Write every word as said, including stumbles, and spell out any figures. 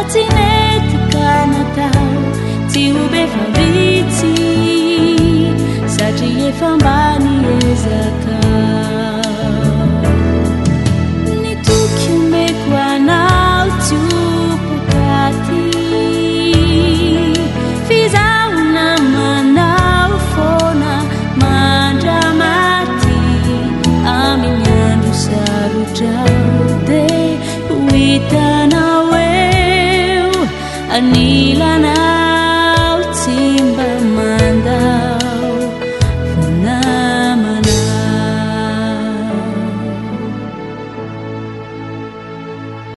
tsy mety ka natao tsy ho be favitsy satria efa mba niezaka ny toky omeko anao tsy opokaty fizahona manao foana mandramaty amin'ny andro sarotrao de ho hitanao eo anilana